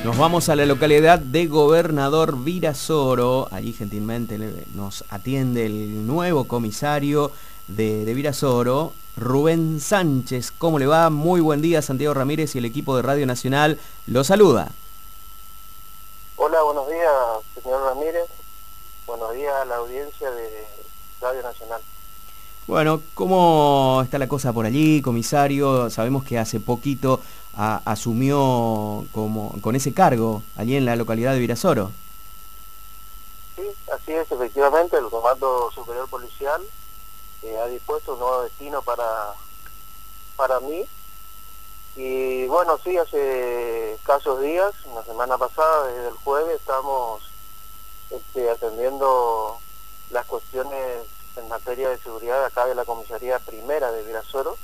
Nos vamos a la localidad de Gobernador Virasoro. Allí gentilmente nos atiende el nuevo comisario de Virasoro, Rubén Sánchez. ¿Cómo le va? Muy buen día, Santiago Ramírez y el equipo de Radio Nacional lo saluda. Hola, buenos días, señor Ramírez. Buenos días a la audiencia de Radio Nacional. Bueno, ¿cómo está la cosa por allí, comisario? Sabemos que hace poquito asumió con ese cargo allí en la localidad de Virasoro. Sí, así es, efectivamente, el Comando Superior Policial ha dispuesto un nuevo destino para mí. Y bueno, sí, hace escasos días, una semana pasada, desde el jueves, estamos atendiendo las cuestiones en materia de seguridad acá de la Comisaría Primera de Virasoro,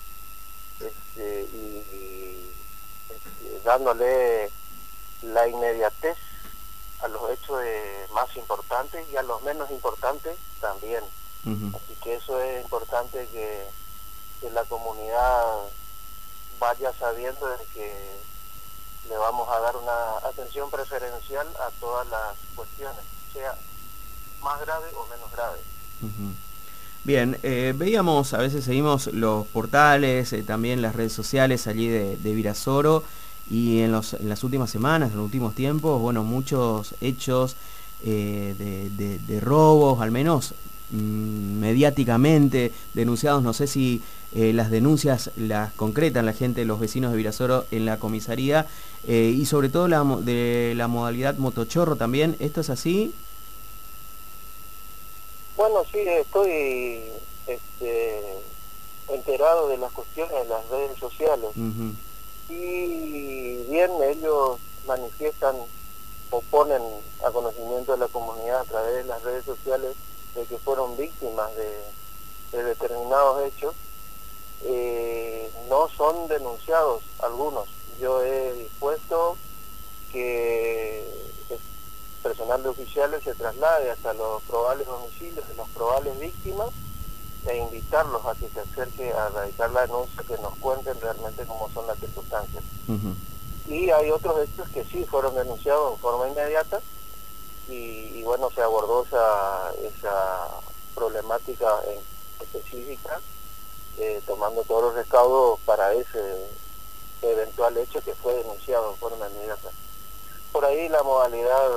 dándole la inmediatez a los hechos más importantes y a los menos importantes también. Así que eso es importante que la comunidad vaya sabiendo de que le vamos a dar una atención preferencial a todas las cuestiones, sea más grave o menos grave. Bien, veíamos, a veces seguimos los portales, también las redes sociales allí de Virasoro, y en las últimas semanas, en los últimos tiempos, bueno, muchos hechos de robos, al menos mediáticamente denunciados. No sé si las denuncias las concretan la gente, los vecinos de Virasoro en la comisaría, y sobre todo de la modalidad motochorro también. ¿Esto es así? Bueno, sí, estoy enterado de las cuestiones de las redes sociales. Y bien, ellos manifiestan o ponen a conocimiento de la comunidad a través de las redes sociales de que fueron víctimas de determinados hechos. No son denunciados algunos. Yo he dispuesto que personal de oficiales se traslade hasta los probables domicilios de las probables víctimas e invitarlos a que se acerque a radicar la denuncia, que nos cuenten realmente cómo son las circunstancias. Y hay otros hechos que sí fueron denunciados en forma inmediata y bueno, se abordó esa problemática específica, tomando todos los recaudos para ese eventual hecho que fue denunciado en forma inmediata. Por ahí la modalidad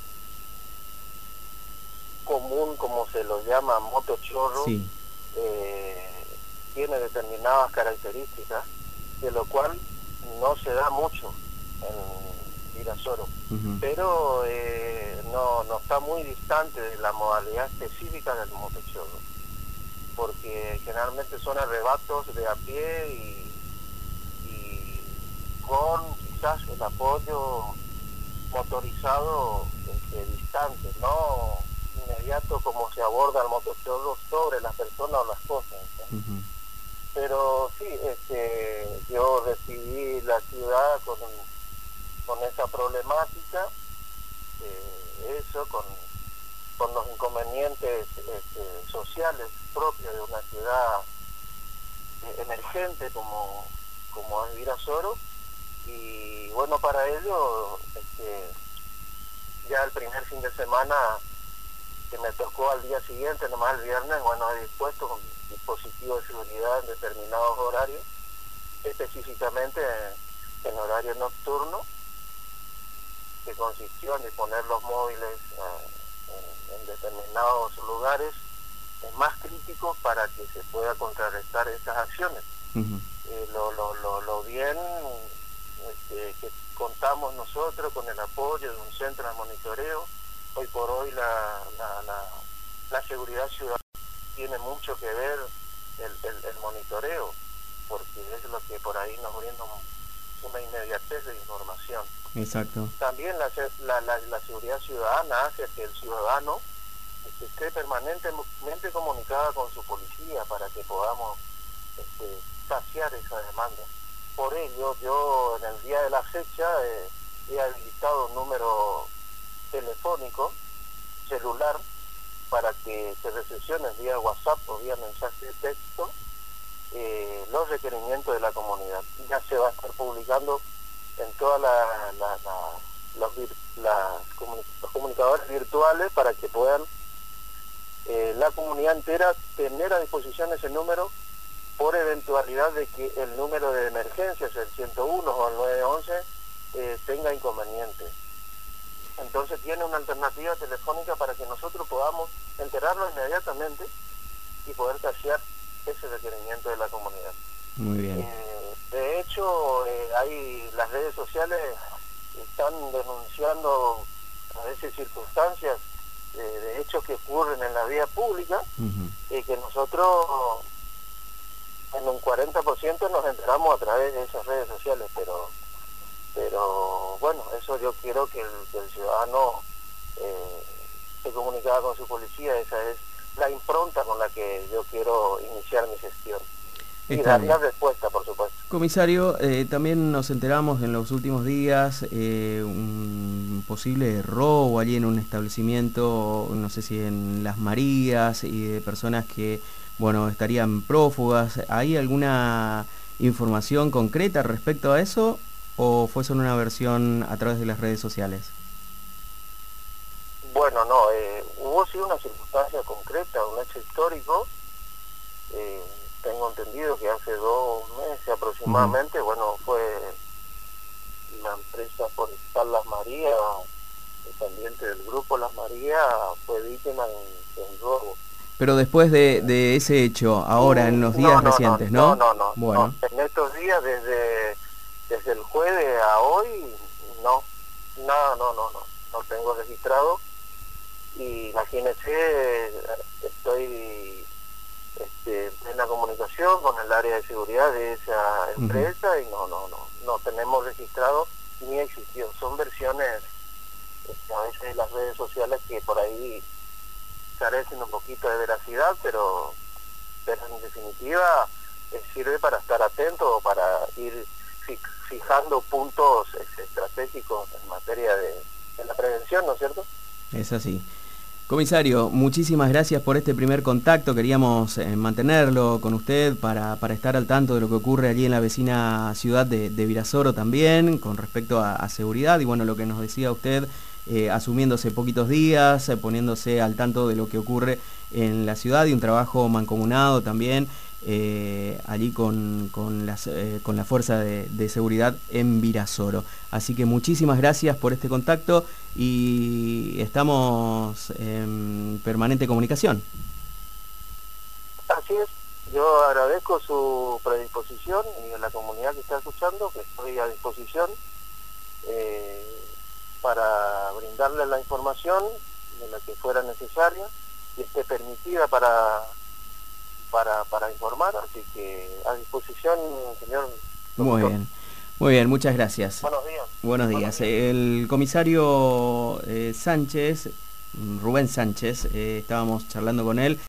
común, como se lo llama, motochorro, sí, tiene determinadas características, de lo cual no se da mucho en Virasoro, pero no está muy distante de la modalidad específica del motochorro, porque generalmente son arrebatos de a pie y con quizás el apoyo motorizado distante, no inmediato como se aborda el motochorro sobre las personas o las cosas. Pero sí, yo recibí la ciudad con esa problemática, con los inconvenientes sociales propios de una ciudad emergente como es Virasoro. Y bueno, para ello ya el primer fin de semana que me tocó al día siguiente, nomás el viernes, bueno, he dispuesto un dispositivo de seguridad en determinados horarios, específicamente en horario nocturno, que consistió en disponer los móviles en determinados lugares más críticos para que se pueda contrarrestar esas acciones. Lo bien que contamos nosotros con el apoyo de un centro de monitoreo. Hoy por hoy la seguridad ciudadana tiene mucho que ver el monitoreo, porque es lo que por ahí nos brinda una inmediatez de información. Exacto. También la seguridad ciudadana hace que el ciudadano esté permanentemente comunicada con su policía para que podamos saciar esa demanda. Por ello, yo en el día de la fecha he habilitado un número telefónico, celular, para que se recepcionen vía WhatsApp o vía mensaje de texto los requerimientos de la comunidad. Ya se va a estar publicando en toda los comunicadores virtuales para que puedan la comunidad entera tener a disposición ese número por eventualidad de que el número de emergencias, el 101 o el 911, tenga inconvenientes. Entonces tiene una alternativa telefónica para que nosotros podamos enterarnos inmediatamente y poder tasear ese requerimiento de la comunidad. Muy bien. De hecho, las redes sociales están denunciando a veces circunstancias de hechos que ocurren en la vía pública, y que nosotros en un 40% nos enteramos a través de esas redes sociales, pero bueno, eso yo quiero que el ciudadano se comunicara con su policía. Esa es la impronta con la que yo quiero iniciar mi gestión. Y dar la respuesta, por supuesto. Comisario, también nos enteramos en los últimos días un posible robo allí en un establecimiento, no sé si en Las Marías, y de personas que, bueno, estarían prófugas. ¿Hay alguna información concreta respecto a eso o fue solo una versión a través de las redes sociales? Bueno, no, hubo sí una circunstancia concreta, un hecho histórico. Tengo entendido que hace 2 meses aproximadamente, bueno, fue la empresa forestal Las Marías, dependiente del grupo Las Marías, fue víctima de un robo. Pero después de ese hecho, ahora en los días recientes, ¿no? No. Bueno. En estos días, desde el jueves a hoy, no tengo registrado. Y imagínense, estoy en la comunicación con el área de seguridad de esa empresa y no tenemos registrado ni existió. Son versiones a veces de las redes sociales que por ahí carecen un poquito de veracidad, pero en definitiva sirve para estar atento o para ir fijando puntos estratégicos en materia de la prevención, ¿no es cierto? Es así. Comisario, muchísimas gracias por este primer contacto. Queríamos mantenerlo con usted para estar al tanto de lo que ocurre allí en la vecina ciudad de Virasoro también, con respecto a seguridad. Y bueno, lo que nos decía usted, asumiéndose poquitos días, poniéndose al tanto de lo que ocurre en la ciudad y un trabajo mancomunado también allí con la fuerza de seguridad en Virasoro. Así que muchísimas gracias por este contacto y estamos en permanente comunicación. Así es, yo agradezco su predisposición y a la comunidad que está escuchando, que estoy a disposición para brindarle la información de la que fuera necesaria y esté permitida para informar, así que a disposición, señor doctor. Muy bien, muchas gracias. Buenos días. Buenos días. El comisario Sánchez, Rubén Sánchez, estábamos charlando con él.